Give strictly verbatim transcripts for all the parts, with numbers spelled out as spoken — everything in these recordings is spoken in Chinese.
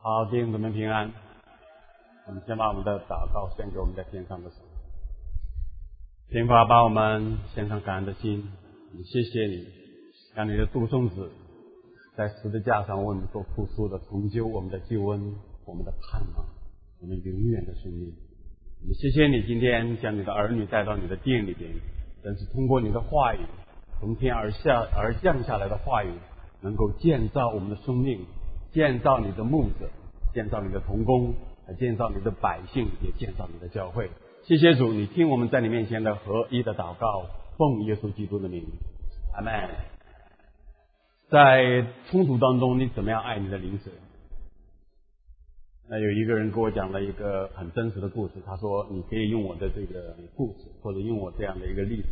好，弟兄姊妹平安。我们先把我们的祷告献给我们在天上的神。天父啊，把我们献上感恩的心，谢谢你，让你的独生子在十字架上为我们所付出的，成就我们的救恩，我们的盼望，我们永远的生命。我们谢谢你今天将你的儿女带到你的殿里边，真是通过你的话语，从天而下而降下来的话语，能够建造我们的生命，建造你的牧者，建造你的同工，建造你的百姓，也建造你的教会。谢谢主，你听我们在你面前的合一的祷告，奉耶稣基督的名，阿们。在冲突当中，你怎么样爱你的邻舍？那有一个人跟我讲了一个很真实的故事，他说你可以用我的这个故事，或者用我这样的一个例子。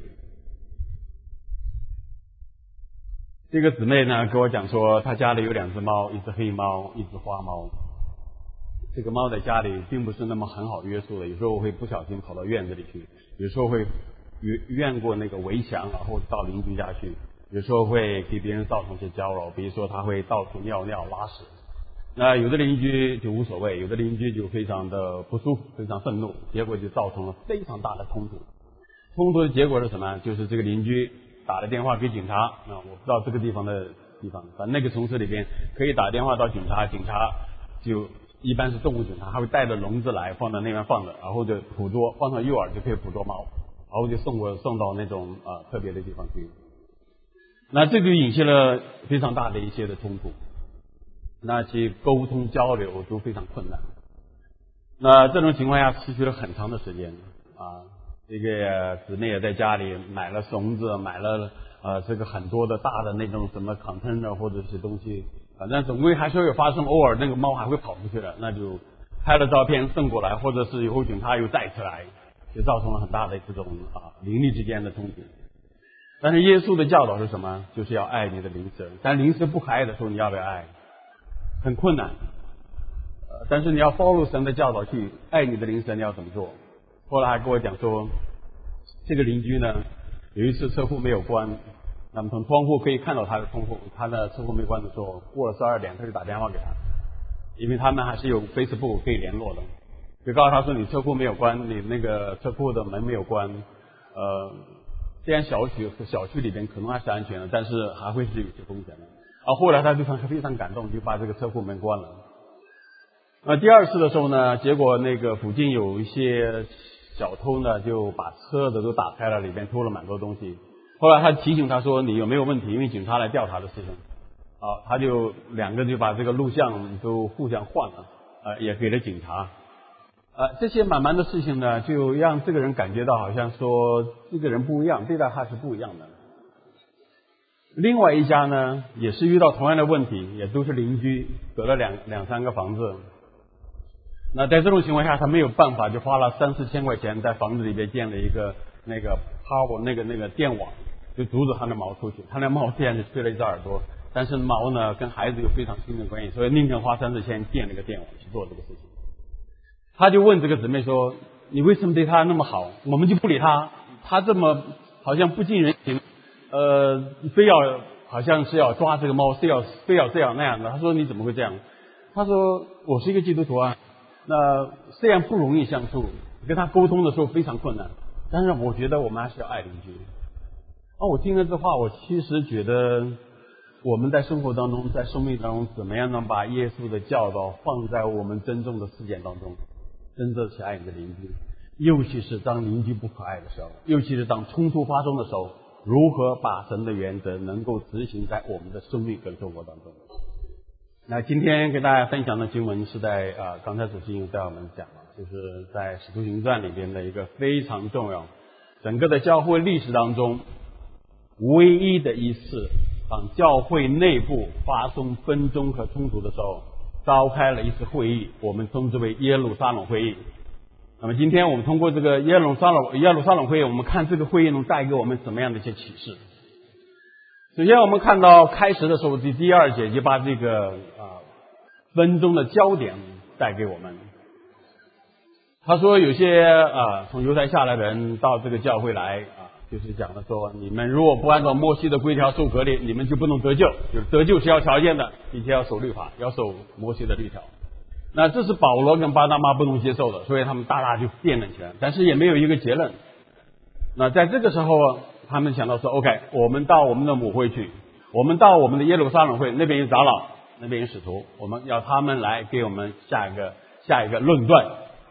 这个姊妹呢跟我讲说，她家里有两只猫，一只黑猫，一只花猫。这个猫在家里并不是那么很好约束的，有时候会不小心跑到院子里去，有时候会越过那个围墙，然后到邻居家去，有时候会给别人造成一些骚扰，比如说它会到处尿尿拉屎。那有的邻居就无所谓，有的邻居就非常的不舒服，非常愤怒，结果就造成了非常大的冲突。冲突的结果是什么？就是这个邻居打了电话给警察，啊，我不知道这个地方的地方，反正那个城市里边可以打电话到警察，警察就一般是动物警察，他会带着笼子来放到那边放着，然后就捕捉，放上诱饵就可以捕捉猫，然后就送过送到那种呃特别的地方去。那这就引起了非常大的一些的冲突，那其沟通交流都非常困难。那这种情况下持续了很长的时间啊，这个姊妹也在家里买了绳子，买了呃这个很多的大的那种什么 container 或者是东西。反正总归还是会发生，偶尔那个猫还会跑出去了，那就拍了照片送过来，或者是以后警察又带起来，就造成了很大的这种啊邻里之间的冲突。但是耶稣的教导是什么？就是要爱你的邻舍。但邻舍不可爱的时候，你要不要爱？很困难。呃，但是你要 follow 神的教导去爱你的邻舍，你要怎么做？后来还跟我讲说，这个邻居呢，有一次车库没有关。那么从窗户可以看到他的窗户，他的车库没关的时候，过了十二点，他就打电话给他，因为他们还是有 Facebook 可以联络的，就告诉他说你车库没有关，你那个车库的门没有关，呃，虽然小区小区里边可能还是安全的，但是还会是有些风险的。啊，后来他非常非常感动，就把这个车库门关了。那第二次的时候呢，结果那个附近有一些小偷呢，就把车子都打开了，里边偷了蛮多东西。后来他提醒他说你有没有问题，因为警察来调查的事情。啊，他就两个就把这个录像都互相换了，呃，也给了警察。呃，这些慢慢的事情呢，就让这个人感觉到好像说这个人不一样，对待他是不一样的。另外一家呢，也是遇到同样的问题，也都是邻居，得了两两三个房子。那在这种情况下，他没有办法，就花了三四千块钱在房子里边建了一个那个 power 那个那个电网，就阻止他的猫出去。他那猫虽然是吹了一只耳朵，但是猫呢跟孩子有非常亲密的关系，所以宁肯花三四千建了一个电网去做这个事情。他就问这个姊妹说：“你为什么对他那么好？我们就不理他，他这么好像不近人情，呃，非要好像是要抓这个猫，非要非要这样那样的。”他说：“你怎么会这样？”他说：“我是一个基督徒啊。那虽然不容易相处，跟他沟通的时候非常困难，但是我觉得我们还是要爱邻居。”啊，我听了这话，我其实觉得我们在生活当中，在生命当中，怎么样能把耶稣的教导放在我们真正的事件当中，真正去爱你的邻居，尤其是当邻居不可爱的时候，尤其是当冲突发生的时候，如何把神的原则能够执行在我们的生命跟生活当中。那今天跟大家分享的经文是在啊、呃，刚才主席已经在我们讲了，就是在使徒行传里边的一个非常重要，整个的教会历史当中唯一的一次，当教会内部发生纷争和冲突的时候，召开了一次会议，我们称之为耶路撒冷会议。那么今天我们通过这个耶路撒冷耶路撒冷会议，我们看这个会议能带给我们什么样的一些启示。首先我们看到开始的时候，第第二节就把这个啊纷争的焦点带给我们。他说有些啊从犹太下来的人到这个教会来啊，就是讲的说，你们如果不按照摩西的规条受割礼，你们就不能得救，就是得救是要条件的，并且要守律法，要守摩西的律条。 那这是保罗跟巴拿巴不能接受的，所以他们大大就辩论起来，但是也没有一个结论。那在这个时候，他们想到说 OK， 我们到我们的母会去，我们到我们的耶路撒冷会，那边有长老，那边有使徒，我们要他们来给我们下一个下一个论断。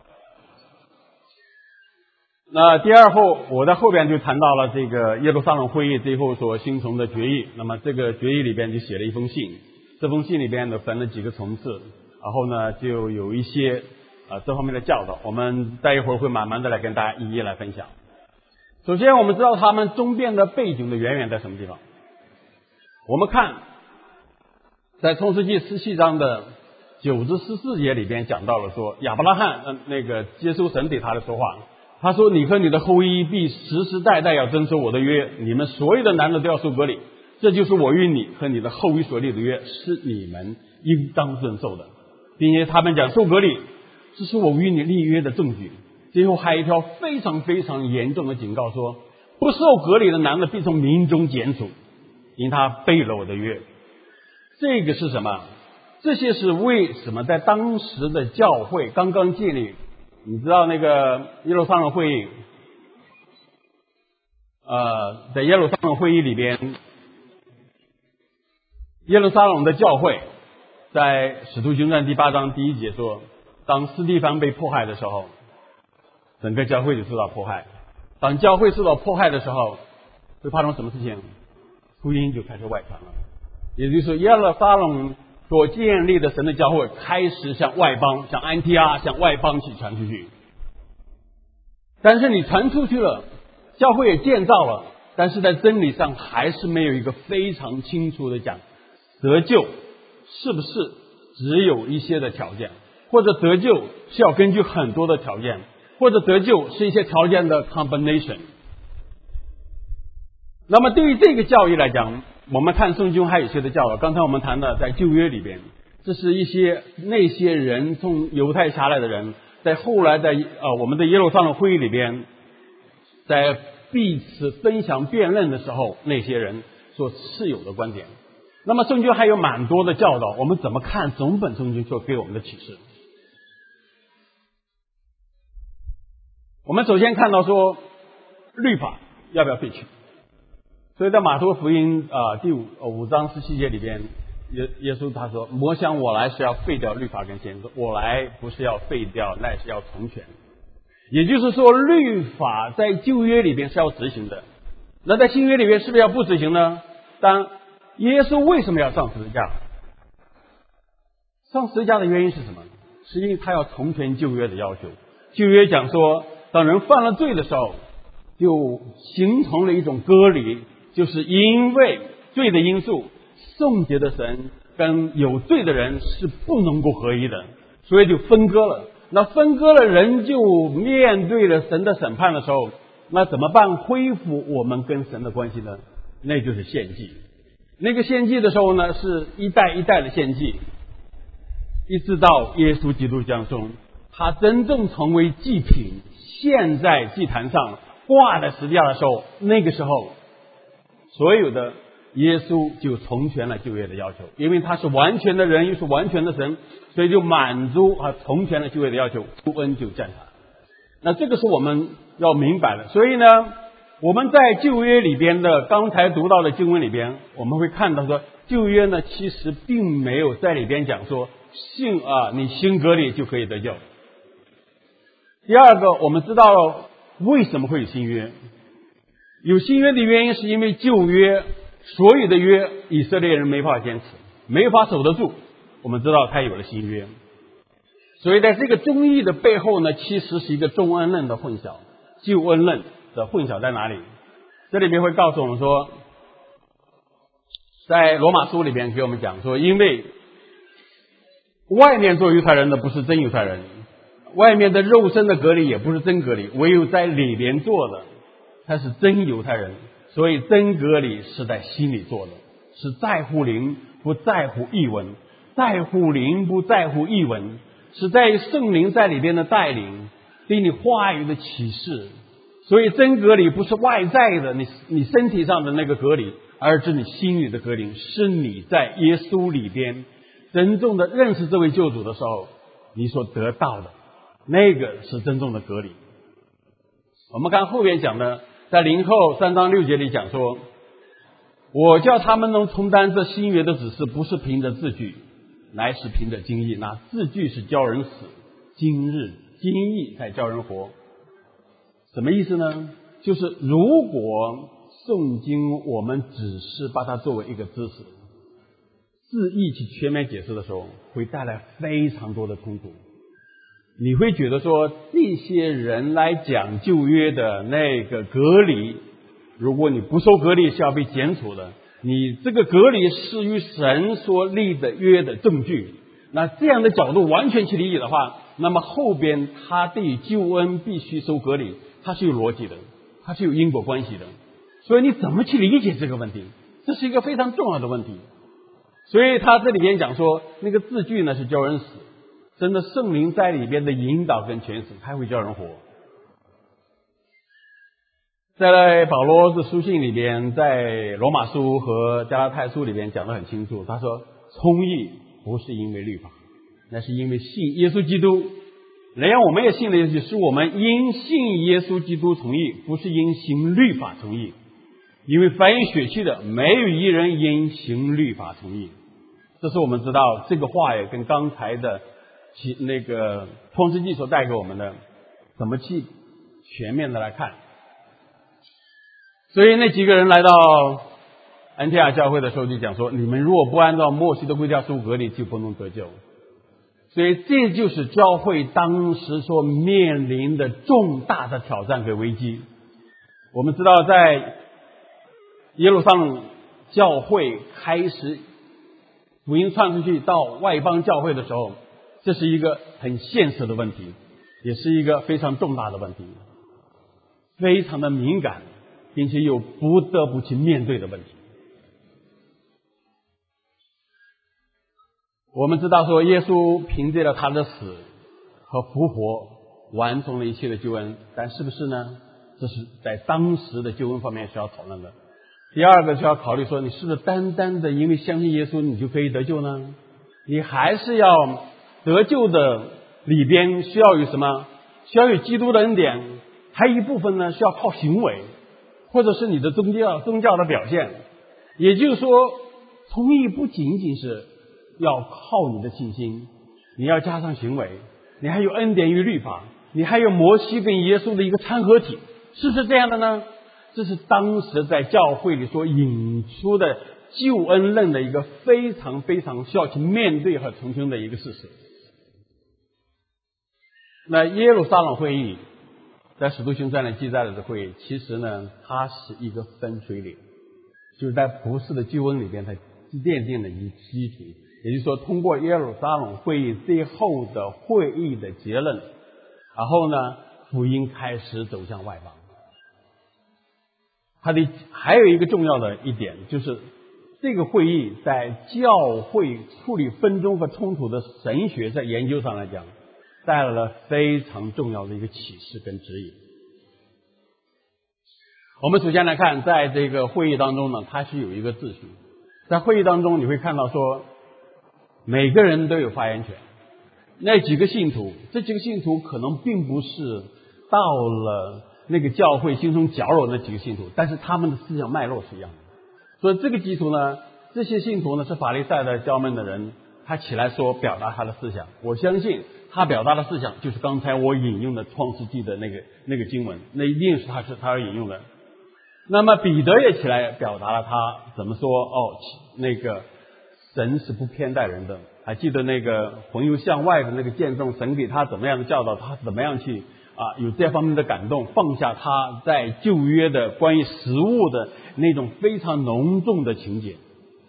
那第二后，我在后边就谈到了这个耶路撒冷会议最后所形成的决议。那么这个决议里边就写了一封信，这封信里边呢分了几个层次，然后呢就有一些啊、呃、这方面的教导，我们待一会儿会慢慢的来跟大家一一来分享。首先我们知道他们争辩的背景的渊源在什么地方。我们看在创世纪十七章的九至十四节里边讲到了说，亚伯拉罕、呃、那个接受神对他的说话，他说你和你的后裔必世世代代要遵守我的约，你们所有的男的都要受割礼，这就是我与你和你的后裔所立的约，是你们应当遵守的。并且他们讲受割礼，这是我与你立约的证据。最后还有一条非常非常严重的警告说，不受割礼的男的必从民中剪除，因他背了我的约。这个是什么？这些是为什么在当时的教会刚刚建立，你知道那个耶路撒冷会议，呃，在耶路撒冷会议里边，耶路撒冷的教会在使徒行传第八章第一节说，当司提反被迫害的时候，整个教会就受到迫害。当教会受到迫害的时候，会发生什么事情？福音就开始外传了。也就是说，耶路撒冷所建立的神的教会开始向外邦，向安提阿，向外邦去传出去。但是你传出去了，教会也建造了，但是在真理上还是没有一个非常清楚的讲，得救是不是只有一些的条件，或者得救是要根据很多的条件，或者得救是一些条件的 combination。 那么对于这个教义来讲，我们看圣经还有一些的教导，刚才我们谈的在旧约里边，这是一些那些人从犹太下来的人，在后来在呃我们的耶路撒冷会议里边，在彼此分享辩论的时候，那些人所持有的观点。那么圣经还有蛮多的教导，我们怎么看整本圣经所给我们的启示？我们首先看到说，律法要不要废去？所以在马太福音啊、呃、第五五章十七节里边，耶耶稣他说：“莫想我来是要废掉律法跟先知，我来不是要废掉，乃是要成全。”也就是说，律法在旧约里边是要执行的，那在新约里边是不是要不执行呢？当耶稣为什么要上十字架？上十字架的原因是什么？是因为他要成全旧约的要求。旧约讲说，当人犯了罪的时候，就形成了一种割礼，就是因为罪的因素，圣洁的神跟有罪的人是不能够合一的，所以就分割了。那分割了，人就面对了神的审判的时候，那怎么办？恢复我们跟神的关系呢？那就是献祭。那个献祭的时候呢，是一代一代的献祭，一直到耶稣基督降生，他真正成为祭品，献在祭坛上，挂在十字架的时候，那个时候所有的耶稣就成全了旧约的要求，因为他是完全的人，又是完全的神，所以就满足和成全了旧约的要求，救恩就降下。那这个是我们要明白的。所以呢，我们在旧约里边的刚才读到的经文里边，我们会看到说，旧约呢其实并没有在里边讲说信啊，你信割礼就可以得救。第二个，我们知道了为什么会有新约。有新约的原因是因为旧约所有的约以色列人没法坚持，没法守得住，我们知道他有了新约。所以在这个忠义的背后呢，其实是一个中恩论的混淆。救恩论的混淆在哪里？这里面会告诉我们说，在罗马书里边给我们讲说，因为外面做犹太人的不是真犹太人，外面的肉身的割礼也不是真割礼，唯有在里边做的才是真犹太人。所以真割礼是在心里做的，是在乎灵不在乎译文，在乎灵不在乎译文，是在圣灵在里边的带领，对你话语的启示。所以真割礼不是外在的你你身体上的那个割礼，而是你心里的割礼，是你在耶稣里边真正的认识这位救主的时候， 你所得到的，那个是真正的隔离。我们看后边讲的，在林后三章六节里讲说，我叫他们能承担这新约的指示，不是凭着字句，乃是凭着经义。那字句是教人死，今日经义才教人活。什么意思呢？就是如果圣经我们只是把它作为一个知识，字义去全面解释的时候，会带来非常多的冲突。你会觉得说，这些人来讲旧约的那个隔离，如果你不受隔离是要被剪除的，你这个隔离是与神所立的约的证据。那这样的角度完全去理解的话，那么后边他对救恩必须受隔离，它是有逻辑的，它是有因果关系的。所以你怎么去理解这个问题，这是一个非常重要的问题。所以他这里边讲说，那个字句呢是教人死，真的圣灵在里边的引导跟诠释，他会教人活。在保罗的书信里边，在罗马书和加拉太书里边讲得很清楚，他说称义不是因为律法，那是因为信耶稣基督。然而我们也信了耶稣，是我们因信耶稣基督从义，不是因行律法从义。因为凡有血气的，没有一人因行律法从义。这是我们知道这个话也跟刚才的其那个创世纪所带给我们的怎么去全面的来看。所以那几个人来到安提阿教会的时候就讲说，你们如果不按照摩西的规条受隔离，就不能得救。所以这就是教会当时所面临的重大的挑战跟危机。我们知道在耶路撒冷教会开始福音传出去到外邦教会的时候，这是一个很现实的问题，也是一个非常重大的问题，非常的敏感，并且有不得不去面对的问题。我们知道说，耶稣凭借了他的死和复活完成了一切的救恩，但是不是呢？这是在当时的救恩方面需要讨论的。第二个需要考虑说，你是不是单单的因为相信耶稣你就可以得救呢？你还是要得救的里边需要有什么？需要有基督的恩典，还有一部分呢需要靠行为，或者是你的宗教宗教的表现。也就是说，从义不仅仅是要靠你的信心，你要加上行为，你还有恩典与律法，你还有摩西跟耶稣的一个参合体，是不是这样的呢？这是当时在教会里所引出的救恩论的一个非常非常需要去面对和澄清的一个事实。那耶路撒冷会议在使徒行传里记载的会议，其实呢它是一个分水岭，就是在普世的救恩里边它奠定了一个基础。也就是说，通过耶路撒冷会议最后的会议的结论，然后呢福音开始走向外邦。它的还有一个重要的一点，就是这个会议在教会处理纷争和冲突的神学在研究上来讲，带来了非常重要的一个启示跟指引。我们首先来看，在这个会议当中呢，它是有一个秩序。在会议当中你会看到说，每个人都有发言权。那几个信徒，这几个信徒可能并不是到了那个教会形成绞肉那几个信徒，但是他们的思想脉络是一样的。所以这个基础呢，这些信徒呢是法利赛的教门的人，他起来说表达他的思想。我相信他表达的思想就是刚才我引用的创世纪的那个那个经文，那一定是他是他要引用的。那么彼得也起来表达了他怎么说哦，那个神是不偏待人的。还记得那个魂游向外的那个见证，神给他怎么样的教导，他怎么样去啊有这方面的感动，放下他在旧约的关于食物的那种非常浓重的情节。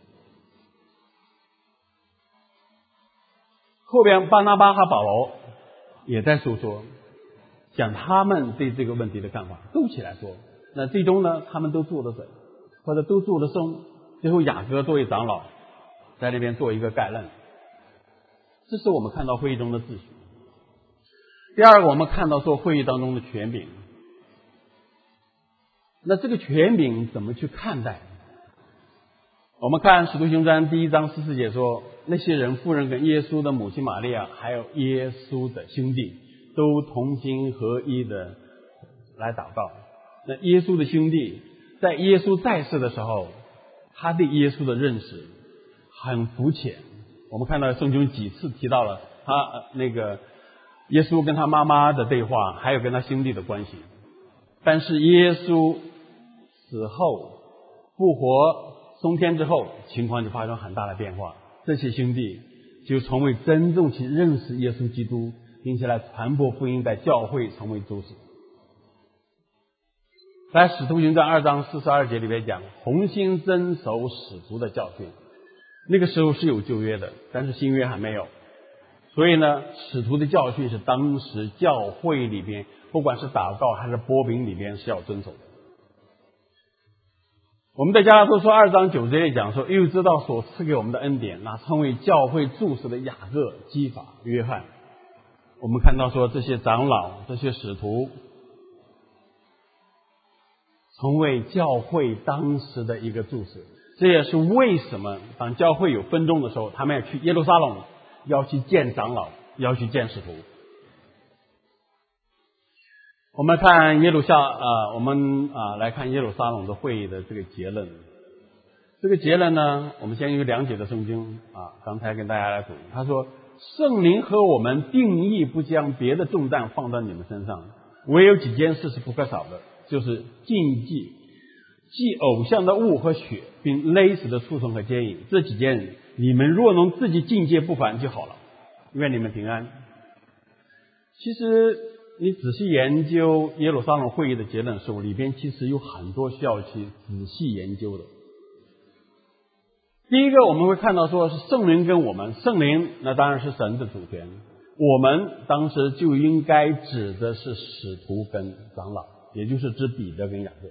后边巴拿巴和保罗也在诉说，讲他们对这个问题的看法，都起来说。那最终呢，他们都做了水，或者都做了生，最后雅各作为长老在那边做一个概论。这是我们看到会议中的秩序。第二个，我们看到说会议当中的权柄。那这个权柄怎么去看待？ 我们看使徒行传第一章十四节说，那些人妇人跟耶稣的母亲玛利亚还有耶稣的兄弟都同心合一的来祷告。那耶稣的兄弟在耶稣在世的时候，他对耶稣的认识很肤浅。我们看到圣经几次提到了他、呃、那个耶稣跟他妈妈的对话，还有跟他兄弟的关系。但是耶稣死后复活升天之后，情况就发生很大的变化，这些兄弟就成为真正去认识耶稣基督，并且来传播福音，在教会成为主使。在使徒行传二章四十二节里面讲，同心遵守使徒的教训。那个时候是有旧约的，但是新约还没有，所以呢，使徒的教训是当时教会里边，不管是祷告还是擘饼里边是要遵守的。我们在加拉太书二章九节里讲说，又知道所赐给我们的恩典，那称为教会柱石的雅各、基法、约翰。我们看到说，这些长老、这些使徒成为教会当时的一个柱石。这也是为什么当教会有分众的时候，他们要去耶路撒冷，要去见长老，要去见使徒。我们看耶路撒啊、呃，我们啊、呃、来看耶路撒冷的会议的这个结论。这个结论呢，我们先用两节的圣经啊，刚才跟大家来读。他说：“圣灵和我们定义不将别的重担放到你们身上，唯有几件事是不可少的，就是禁忌。”祭偶像的物和血，并勒死的畜生和奸淫，这几件你们若能自己境界不凡就好了，愿你们平安。其实你仔细研究耶路撒冷会议的结论书里边，其实有很多需要去仔细研究的。第一个我们会看到说是圣灵跟我们，圣灵那当然是神的主权，我们当时就应该指的是使徒跟长老，也就是指彼得跟雅各。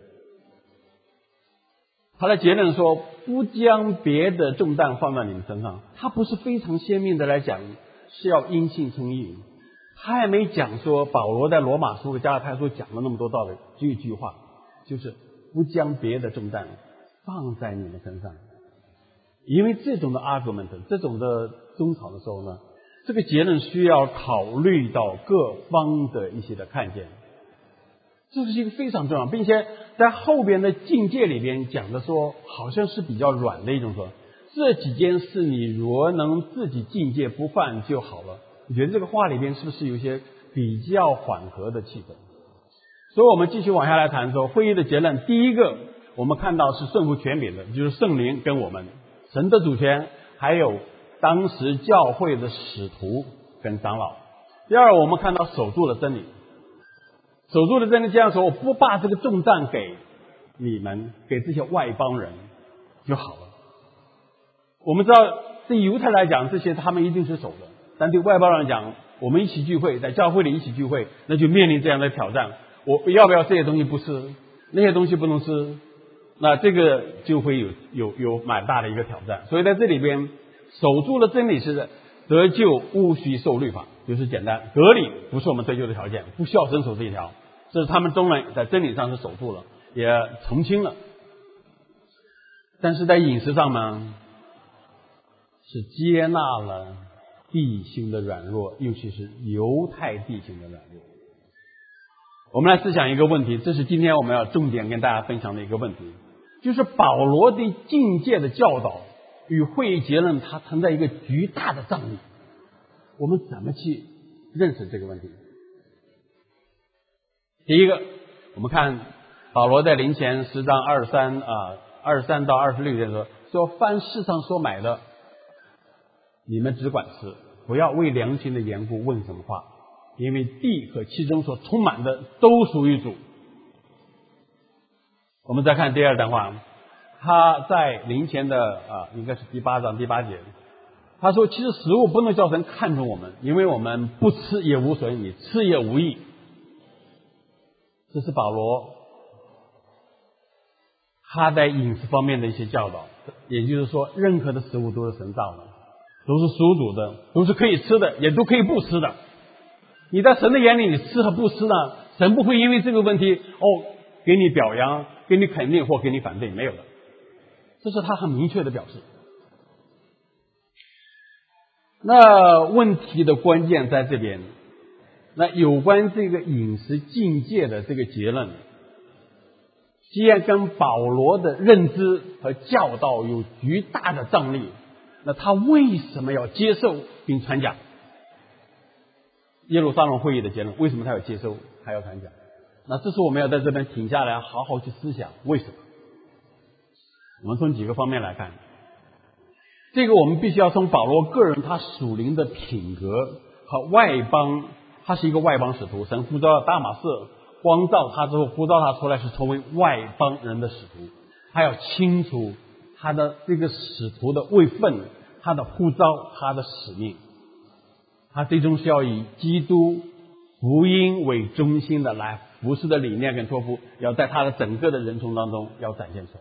他的结论说，不将别的重担放在你们身上。他不是非常鲜明的来讲是要因信称义，他也没讲说保罗在罗马书和加拉太书讲了那么多道理，只有一句话，就是不将别的重担放在你们身上。因为这种的 argument， 这种的争吵的时候呢，这个结论需要考虑到各方的一些的看见，这是一个非常重要，并且在后边的境界里边讲的说，好像是比较软的一种说，这几件事你若能自己境界不犯就好了。你觉得这个话里边是不是有些比较缓和的气氛？所以我们继续往下来谈说，会议的结论，第一个我们看到是顺服权柄的，就是圣灵跟我们神的主权，还有当时教会的使徒跟长老。第二，我们看到守住了真理，守住了真理，这样说，我不把这个重担给你们，给这些外邦人就好了。我们知道对犹太来讲，这些他们一定是守的，但对外邦人讲，我们一起聚会，在教会里一起聚会，那就面临这样的挑战，我要不要这些东西不吃，那些东西不能吃，那这个就会有有有蛮大的一个挑战。所以在这里边守住了真理是得救勿需受律法，就是简单，隔离不是我们得救的条件，不需要遵守这一条，这是他们中人在真理上是守住了，也澄清了。但是在饮食上呢，是接纳了弟兄的软弱，尤其是犹太弟兄的软弱。我们来思想一个问题，这是今天我们要重点跟大家分享的一个问题，就是保罗对境界的教导与会议结论它存在一个巨大的张力，我们怎么去认识这个问题？第一个，我们看保罗在林前十章二十三啊二十三到二十六节说，说凡世上所买的，你们只管吃，不要为良心的缘故问什么话，因为地和其中所充满的都属于主。我们再看第二段话，他在林前的啊，应该是第八章第八节，他说其实食物不能叫人看重我们，因为我们不吃也无损，你吃也无益。这是保罗他在饮食方面的一些教导，也就是说任何的食物都是神造的，都是属主的，都是可以吃的，也都可以不吃的。你在神的眼里，你吃和不吃呢，神不会因为这个问题哦给你表扬，给你肯定或给你反对，没有的。 这是他很明确的表示。那问题的关键在这边，那有关这个饮食境界的这个结论，既然跟保罗的认知和教导有巨大的张力，那他为什么要接受并传讲耶路撒冷会议的结论？为什么他要接受还要传讲？那这是我们要在这边停下来好好去思想为什么。我们从几个方面来看，这个我们必须要从保罗个人他属灵的品格和外邦，他是一个外邦使徒，神呼召大马色光照他之后，呼召他出来是成为外邦人的使徒，他要清楚他的这个使徒的位分，他的呼召，他的使命，他最终是要以基督福音为中心的来服侍的理念跟托付，要在他的整个的人生当中要展现出来。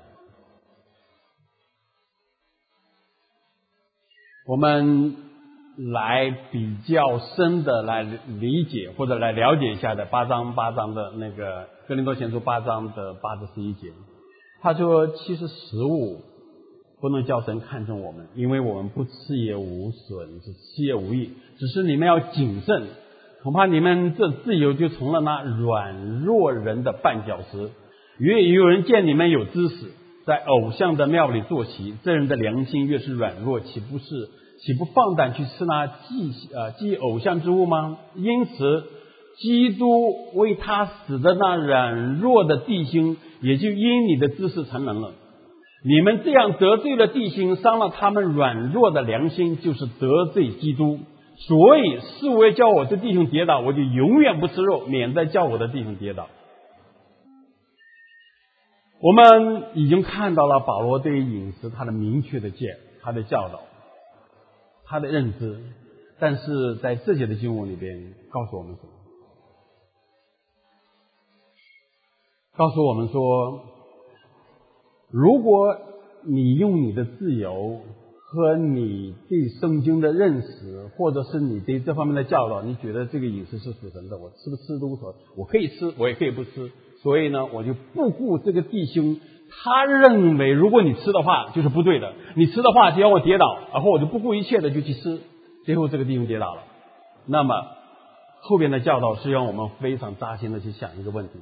我们来比较深的来理解或者来了解一下的八章八章的那个哥林多前书八章的八至十一节，他说其实食物不能叫神看重我们，因为我们不吃也无损，只吃也无益，只是你们要谨慎，恐怕你们这自由就成了那软弱人的绊脚石。越有人见你们有知识，在偶像的庙里坐席，这人的良心越是软弱，岂不是岂不放胆去吃那祭呃祭偶像之物吗？因此基督为他死的那软弱的弟兄，也就因你的知识成人了。你们这样得罪了弟兄，伤了他们软弱的良心，就是得罪基督。所以是为叫我的弟兄跌倒，我就永远不吃肉，免得叫我的弟兄跌倒。我们已经看到了保罗对饮食他的明确的见，他的教导，他的认知，但是在这节的经文里边告诉我们什么？告诉我们说，如果你用你的自由和你对圣经的认识，或者是你对这方面的教导，你觉得这个饮食是属神的，我吃不吃都无所谓，我可以吃，我也可以不吃，所以呢，我就不顾这个弟兄他认为如果你吃的话就是不对的，你吃的话就要我跌倒，然后我就不顾一切的就去吃，最后这个弟兄跌倒了。那么后边的教导是让我们非常扎心的去想一个问题，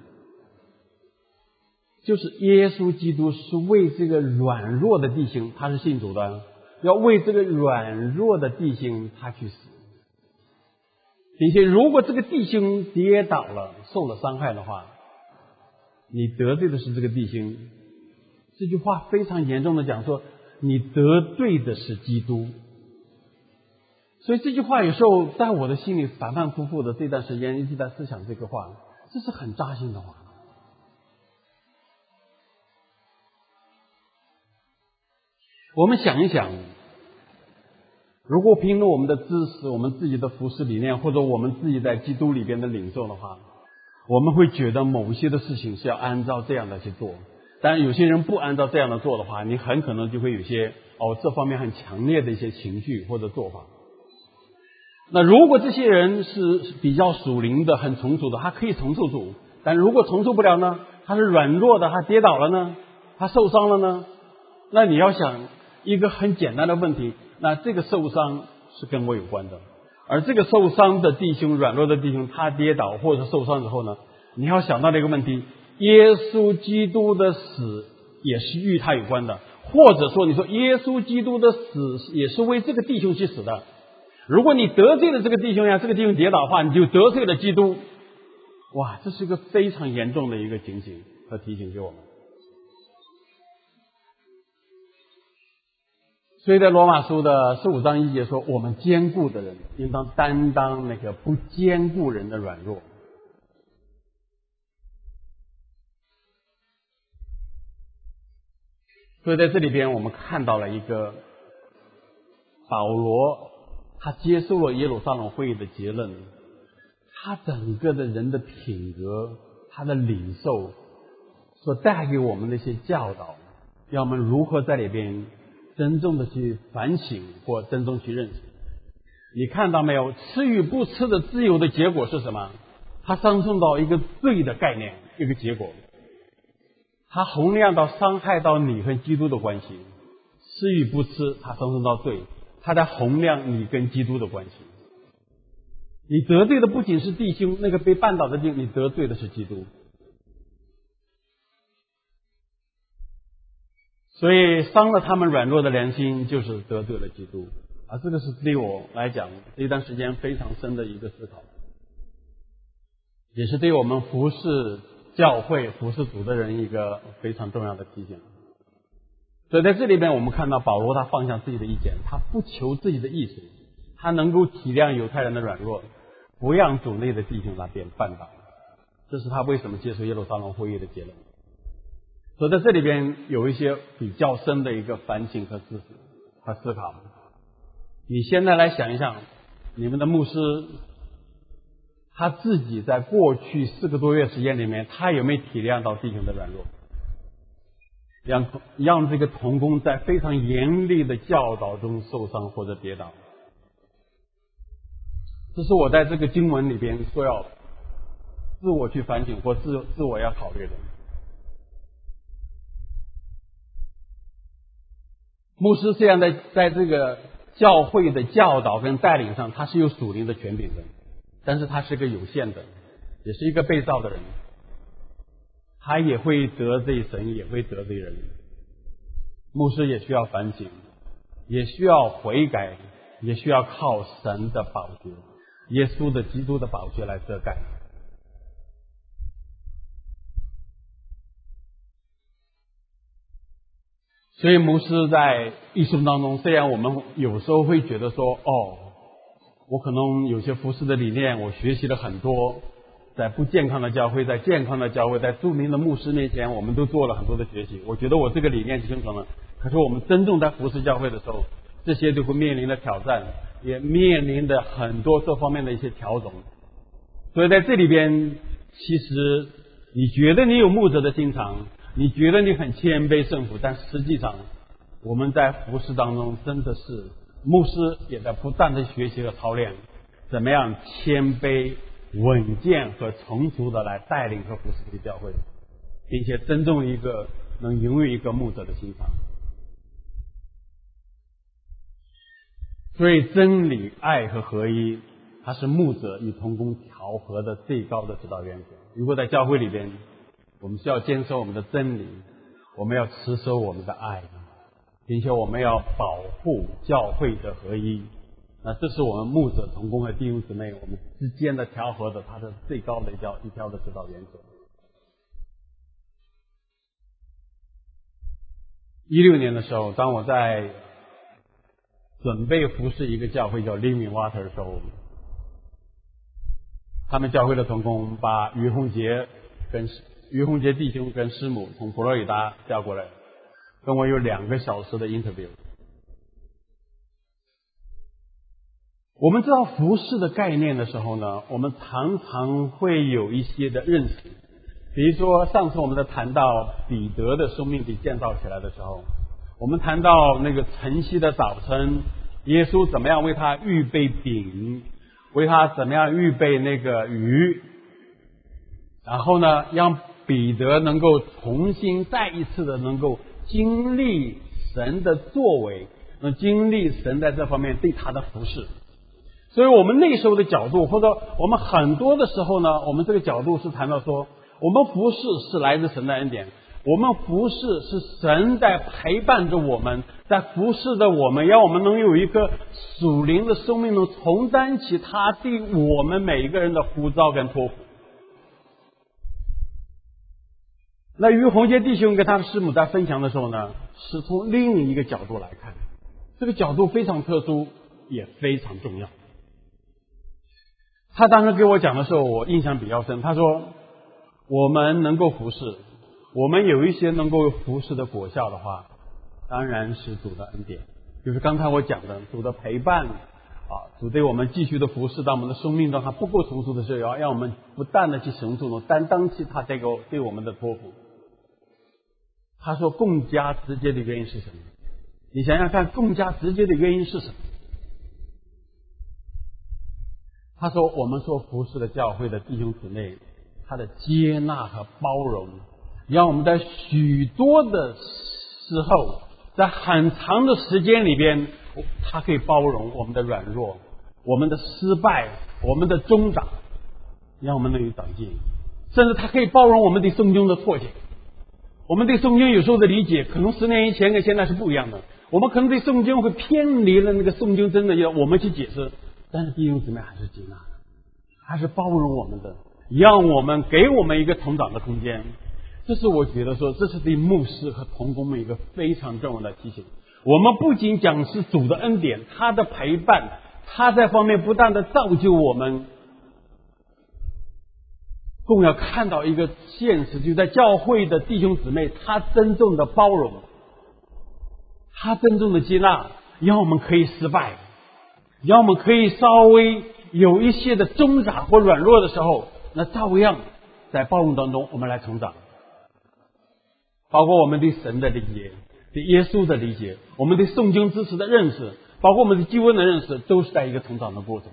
就是耶稣基督是为这个软弱的弟兄，他是信主的，要为这个软弱的弟兄他去死，并且如果这个弟兄跌倒了受了伤害的话，你得罪的是这个弟兄。这句话非常严重的讲说，你得罪的是基督。所以这句话有时候在我的心里反反复复的这段时间一直在思想这个话，这是很扎心的话。我们想一想，如果凭着我们的知识，我们自己的服事理念，或者我们自己在基督里边的领受的话，我们会觉得某些的事情是要按照这样的去做。但是有些人不按照这样的做的话，你很可能就会有些哦这方面很强烈的一些情绪或者做法。那如果这些人是比较属灵的很成熟的，他可以承受住，但如果承受不了呢，他是软弱的，他跌倒了呢，他受伤了呢，那你要想一个很简单的问题，那这个受伤是跟我有关的，而这个受伤的弟兄，软弱的弟兄，他跌倒或者受伤之后呢，你要想到这个问题，耶稣基督的死也是与他有关的，或者说你说耶稣基督的死也是为这个弟兄去死的。如果你得罪了这个弟兄呀，这个弟兄跌倒的话，你就得罪了基督。哇，这是一个非常严重的一个警醒和提醒给我们。所以在罗马书的十五章一节说，我们坚固的人应当担当那个不坚固人的软弱。所以在这里边我们看到了一个保罗他接受了耶路撒冷会议的结论，他整个的人的品格，他的领受所带给我们的一些教导，让我们如何在里边真正的去反省或真正去认识。你看到没有，吃与不吃的自由的结果是什么？它上升到一个罪的概念，一个结果，它洪亮到伤害到你和基督的关系。 吃与不吃，它上升到罪，它在衡量你跟基督的关系。你得罪的不仅是弟兄，那个被绊倒的弟兄，你得罪的是基督。所以伤了他们软弱的良心，就是得罪了基督。啊，这个是对我来讲这一段时间非常深的一个思考，也是对我们服侍教会、服侍主的人一个非常重要的提醒。所以在这里边，我们看到保罗他放下自己的意见，他不求自己的意思，他能够体谅犹太人的软弱，不让主内的弟兄来变绊倒。这是他为什么接受耶路撒冷会议的结论。所以在这里边有一些比较深的一个反省和思和思考。你现在来想一想，你们的牧师他自己在过去四个多月时间里面，他有没有体谅到弟兄的软弱，让让这个同工在非常严厉的教导中受伤或者跌倒？这是我在这个经文里边说要自我去反省或自自我要考虑的。牧师虽然在在这个教会的教导跟带领上他是有属灵的权柄的，但是他是个有限的，也是一个被造的人，他也会得罪神，也会得罪人。牧师也需要反省，也需要悔改，也需要靠神的宝血，耶稣的基督的宝血来遮盖。所以牧师在艺术当中，虽然我们有时候会觉得说，哦，我可能有些服侍的理念我学习了很多，在不健康的教会，在健康的教会，在著名的牧师面前我们都做了很多的学习，我觉得我这个理念形成了。可是我们真正在服侍教会的时候，这些都会面临的挑战，也面临的很多这方面的一些调整。所以在这里边，其实你觉得你有牧者的心肠，你觉得你很谦卑顺服，但实际上我们在服侍当中真的是牧师也在不断的学习和操练，怎么样谦卑稳健和成熟的来带领和服侍这个教会，并且真正一个能拥有一个牧者的心肠。所以真理、爱和合一，它是牧者与同工调和的最高的指导原则。如果在教会里边，我们需要坚守我们的真理，我们要持守我们的爱，并且我们要保护教会的合一。那这是我们牧者、同工和弟兄姊妹我们之间的调和的，它的最高的一条一条的指导原则。一六年的时候，当我在准备服侍一个教会叫 Living Water 的时候，他们教会的同工把于洪杰跟于洪杰弟兄跟师母从佛罗里达叫过来，跟我有两个小时的 interview。我们知道服侍的概念的时候呢，我们常常会有一些的认识。比如说上次我们在谈到彼得的生命被建造起来的时候，我们谈到那个晨曦的早晨，耶稣怎么样为他预备饼，为他怎么样预备那个鱼，然后呢让彼得能够重新再一次的能够经历神的作为，能经历神在这方面对他的服侍。所以我们那时候的角度，或者我们很多的时候呢，我们这个角度是谈到说，我们服侍是来自神的恩典，我们服侍是神在陪伴着我们，在服侍的我们，让我们能有一个属灵的生命，能承担起他对我们每一个人的呼召跟托付。那于洪杰弟兄跟他的师母在分享的时候呢，是从另一个角度来看，这个角度非常特殊，也非常重要。他当时给我讲的时候，我印象比较深。他说，我们能够服侍，我们有一些能够服侍的果效的话，当然是主的恩典，就是刚才我讲的主的陪伴啊，主对我们继续的服侍，到我们的生命中还不够成熟的时候，要让我们不断的去承受呢，担当起他这个对我们的托付。他说更加直接的原因是什么？你想想看，更加直接的原因是什么？他说我们所服侍的教会的弟兄姊妹，他的接纳和包容，让我们在许多的时候， 在很长的时间里边，他可以包容我们的软弱，我们的失败，我们的挣扎，让我们能有长进。甚至他可以包容我们对圣经的错解。我们对圣经有时候的理解可能十年以前跟现在是不一样的，我们可能对圣经会偏离了那个圣经真的要我们去解释，但是弟兄姊妹还是接纳的，还是包容我们的，让我们给我们一个成长的空间。这是我觉得说，这是对牧师和同工们一个非常重要的提醒。我们不仅讲是主的恩典，他的陪伴，他在方面不断的造就我们，更要看到一个现实，就在教会的弟兄姊妹，他真正的包容，他真正的接纳，让我们可以失败，让我们可以稍微有一些的挣扎或软弱的时候，那照样在包容当中我们来成长。包括我们对神的理解，对耶稣的理解，我们对圣经知识的认识，包括我们对救恩的认识，都是在一个成长的过程。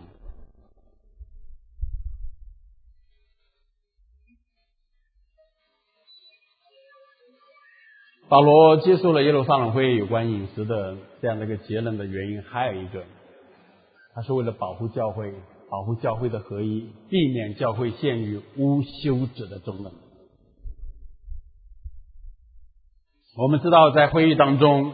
保罗接受了耶路撒冷会议有关饮食的这样的一个结论的原因还有一个，他是为了保护教会，保护教会的合一，避免教会陷于无休止的争论。我们知道在会议当中，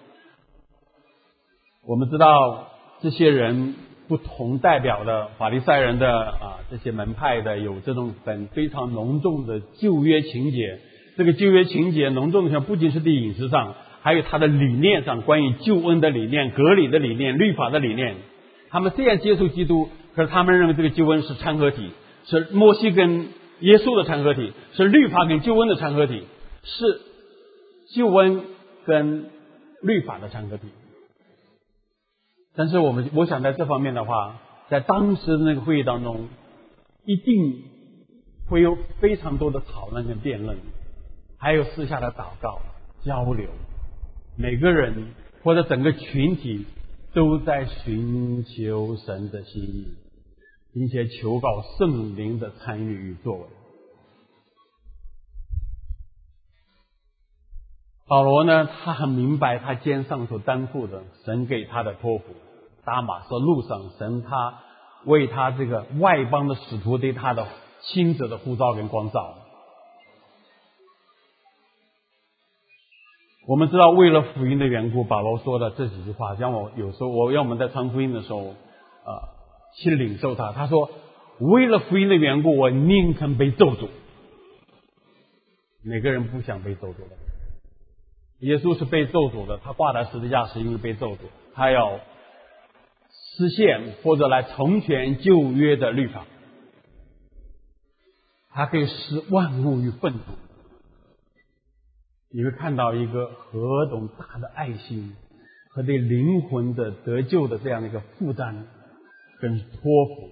我们知道这些人不同代表的法利赛人的啊这些门派的有这种很非常浓重的旧约情节。这个旧约情节浓重的不仅是对饮食上，还有他的理念上，关于救恩的理念、革礼的理念、律法的理念。他们虽然接受基督，可是他们认为这个救恩是掺合体，是摩西跟耶稣的掺合体，是律法跟救恩的掺合体，是救恩跟律法的掺合体。但是我们我想在这方面的话，在当时的那个会议当中，一定会有非常多的讨论跟辩论，还有私下的祷告交流，每个人或者整个群体都在寻求神的心意，并且求告圣灵的参与与作为。保罗呢，他很明白他肩上所担负的神给他的托付，大马色路上神他为他这个外邦的使徒对他的亲自的呼召跟光照。我们知道为了福音的缘故，保罗说的这几句话，让我有时候我让我们在传福音的时候呃，去领受它。他说为了福音的缘故，我宁肯被咒诅。每个人不想被咒诅的，耶稣是被咒诅的，他挂在十字架是因为被咒诅，他要实现或者来成全旧约的律法，他可以使万物于粪土。你会看到一个何等大的爱心和对灵魂的得救的这样的一个负担跟托付。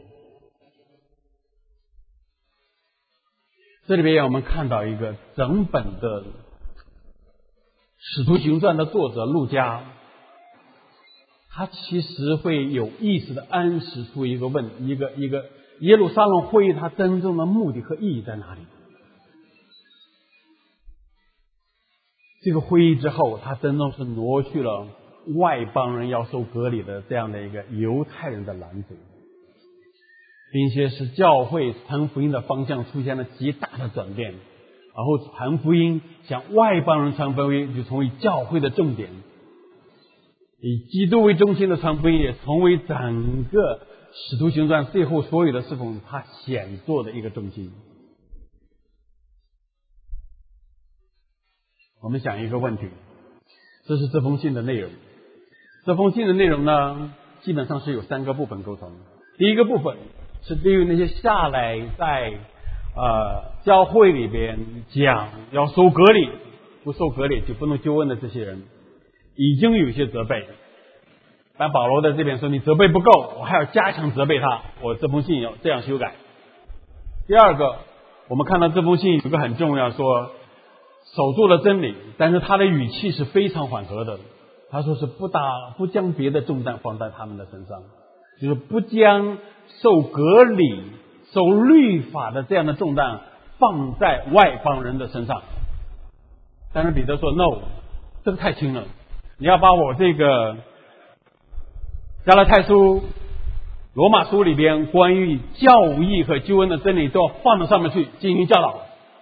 这里边让我们看到一个整本的使徒行传的作者路加，他其实会有意识的暗示出一个问一个一个耶路撒冷会议它真正的目的和意义在哪里。这个会议之后，他真正是挪去了外邦人要受割礼的这样的一个犹太人的拦阻，并且使教会传福音的方向出现了极大的转变，然后传福音向外邦人传福音就成为教会的重点，以基督为中心的传福音也成为整个使徒行传最后所有的侍奉他显著的一个重心。我们想一个问题，这是这封信的内容。这封信的内容呢，基本上是有三个部分构成。第一个部分是对于那些下来在呃教会里边讲要受割礼，不受割礼就不能救恩的这些人，已经有一些责备。但保罗在这边说，你责备不够，我还要加强责备他，我这封信要这样修改。第二个，我们看到这封信有一个很重要，说守住了真理，但是他的语气是非常缓和的。他说是不打不将别的重担放在他们的身上，就是不将受割礼、受律法的这样的重担放在外邦人的身上。但是彼得说 no， 这个太轻了， 你要把我这个加拉太书、罗马书里边关于教义和救恩的真理都要放到上面去进行教导。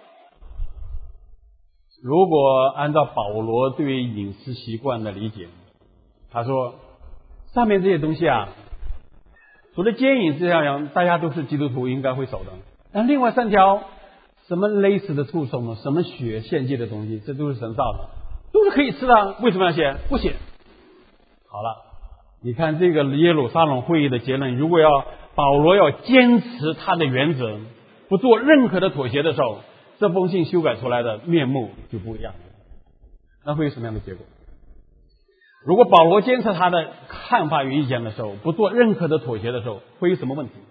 如果按照保罗对于饮食习惯的理解，他说上面这些东西啊，除了戒饮这样，大家都是基督徒应该会守的。但另外三条，什么勒死的畜生啊，什么血献祭的东西，这都是神造的，都是可以吃的，为什么要写？不写。好了，你看这个耶路撒冷会议的结论，如果要保罗要坚持他的原则，不做任何的妥协的时候，这封信修改出来的面目就不一样了。那会有什么样的结果？如果保罗坚持他的看法与意见的时候，不做任何的妥协的时候，会有什么问题？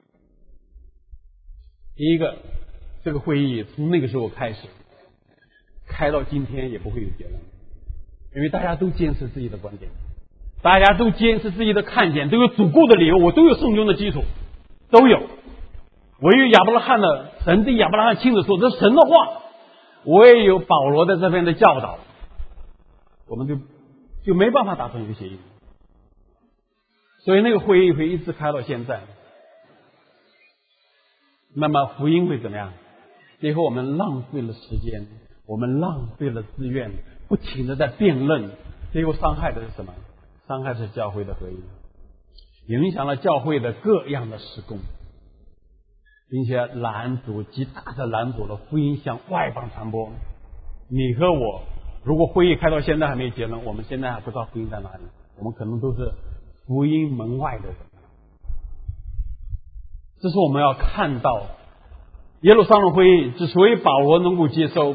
第一个，这个会议从那个时候开始开到今天也不会有结论，因为大家都坚持自己的观点，大家都坚持自己的看见，都有足够的理由，我都有圣经的基础，都有。我有亚伯拉罕的神对亚伯拉罕亲自说，这是神的话，我也有保罗在这边的教导，我们就就没办法达成一个协议。所以那个会议会一直开到现在。那么福音会怎么样？最后我们浪费了时间，我们浪费了资源，不停的在辩论，最后伤害的是什么？伤害的是教会的合一，影响了教会的各样的事工，并且拦阻极大的拦阻了福音向外邦传播。你和我如果会议开到现在还没结论，我们现在还不知道福音在哪里，我们可能都是福音门外的人。这是我们要看到耶路撒冷会议之所以保罗能够接受，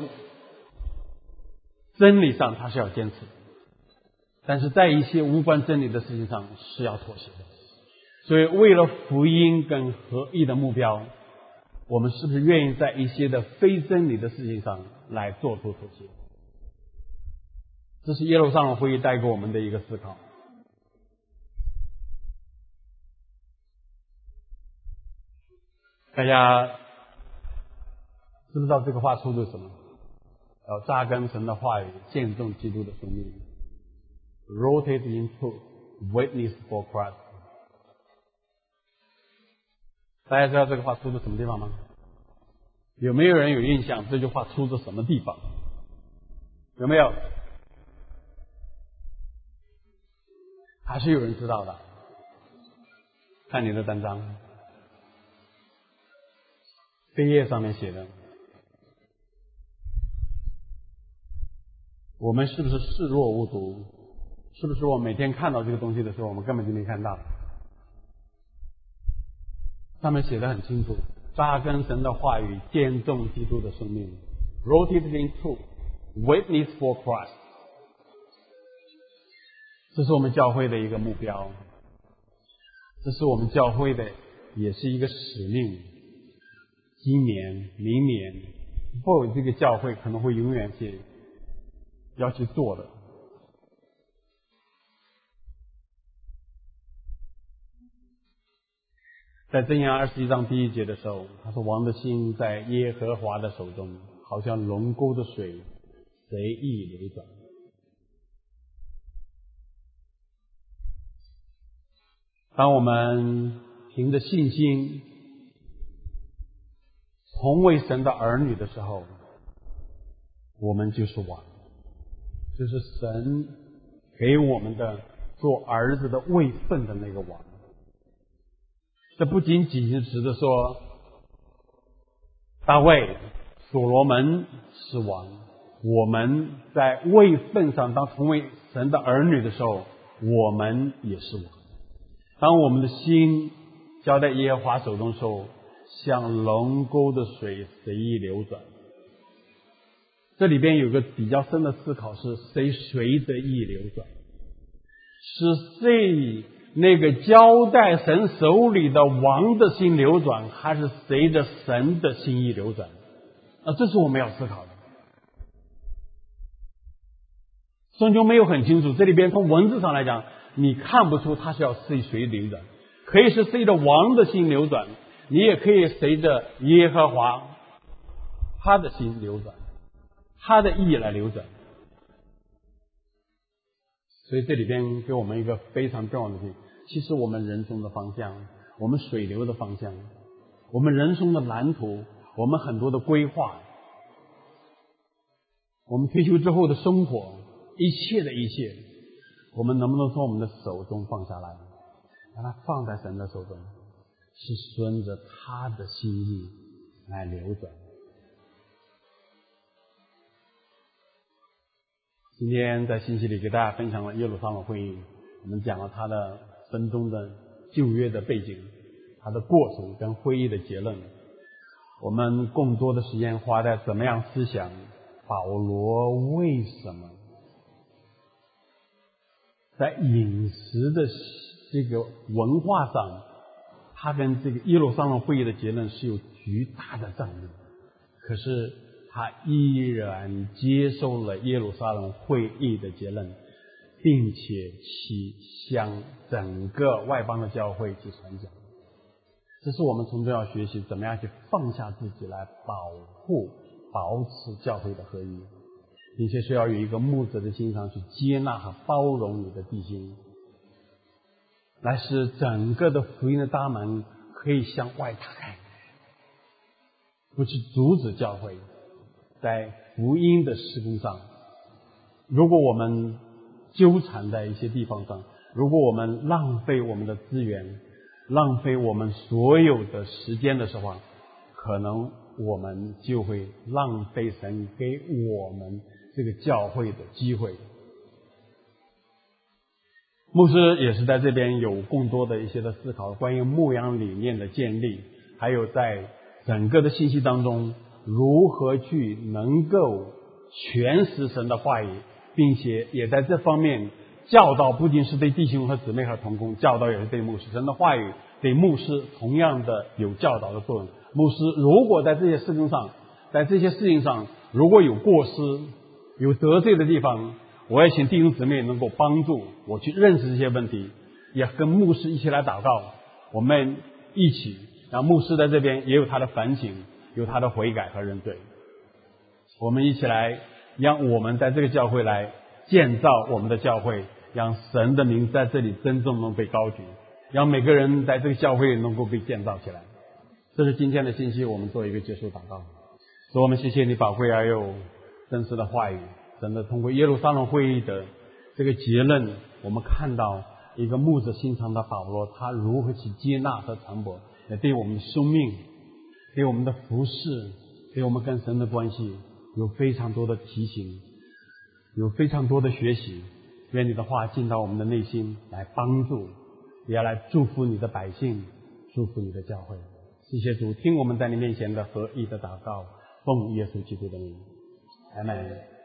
真理上他是要坚持，但是在一些无关真理的事情上是要妥协的。所以为了福音跟合一的目标，我们是不是愿意在一些的非真理的事情上来做出妥协？这是耶路撒冷会议带给我们的一个思考。大家知不知道这个话出自什么？要扎根神的话语，见证基督的生命。Rooted in truth, witness for Christ。大家知道这个话出自什么地方吗？有没有人有印象这句话出自什么地方？有没有？还是有人知道的？看你的单张，扉页上面写的。我们是不是视若无睹？是不是我每天看到这个东西的时候，我们根本就没看到？上面写得很清楚，扎根神的话语，见证基督的生命。Rooted in truth, witness for Christ。这是我们教会的一个目标，这是我们教会的也是一个使命。今年、明年，或这个教会可能会永远去要去做的。在箴言二十一章第一节的时候，他说：“王的心在耶和华的手中，好像龙沟的水，随意流转。”当我们凭着信心从为神的儿女的时候，我们就是王，就是神给我们的做儿子的位分的那个王。这不仅仅是指的说大卫、所罗门是王，我们在位分上当成为神的儿女的时候，我们也是王。当我们的心交在耶和华手中的时候，像龙沟的水随意流转。这里边有个比较深的思考，是谁随着意流转？是谁那个交在神手里的王的心流转，还是随着神的心意流转？啊，这是我们要思考的。圣经没有很清楚，这里边从文字上来讲，你看不出它是要随谁流转，可以是随着王的心流转，你也可以随着耶和华他的心流转，他的意来流转。 所以这里边给我们一个非常重要的事情，其实我们人生的方向，我们水流的方向，我们人生的蓝图，我们很多的规划，我们退休之后的生活，一切的一切，我们能不能从我们的手中放下来，把它放在神的手中，是顺着他的心意来流转。今天在信息里给大家分享了耶路撒冷会议，我们讲了它的分中的旧约的背景，它的过程跟会议的结论。我们更多的时间花在怎么样思想保罗为什么在饮食的这个文化上，他跟这个耶路撒冷会议的结论是有巨大的张力，可是他依然接受了耶路撒冷会议的结论，并且去向整个外邦的教会去传讲。这是我们从中要学习怎么样去放下自己来保护保持教会的合一，并且是要有一个牧者的心肠去接纳和包容你的弟兄，来使整个的福音的大门可以向外打开，不去阻止教会在福音的事工上。如果我们纠缠在一些地方上，如果我们浪费我们的资源，浪费我们所有的时间的时候，可能我们就会浪费神给我们这个教会的机会。牧师也是在这边有更多的一些的思考，关于牧养理念的建立，还有在整个的信息当中如何去能够诠释神的话语，并且也在这方面教导，不仅是对弟兄和姊妹和同工，教导也是对牧师。神的话语对牧师同样的有教导的作用。牧师如果在这些事情上，在这些事情上如果有过失，有得罪的地方，我也请弟兄姊妹能够帮助我去认识这些问题，也跟牧师一起来祷告，我们一起让牧师在这边也有他的反省，有他的悔改和认罪。我们一起来让我们在这个教会来建造我们的教会，让神的名在这里真正能被高举，让每个人在这个教会能够被建造起来。这是今天的信息，我们做一个结束祷告。所以我们谢谢你宝贵而又真实的话语，真的通过耶路撒冷会议的这个结论，我们看到一个牧者心肠的保罗，他如何去接纳和传播，也对我们的生命，对我们的服事，对我们跟神的关系有非常多的提醒，有非常多的学习。愿你的话进到我们的内心来帮助，也要来祝福你的百姓，祝福你的教会。谢谢主，听我们在你面前的合一的祷告，奉耶稣基督的名，阿们。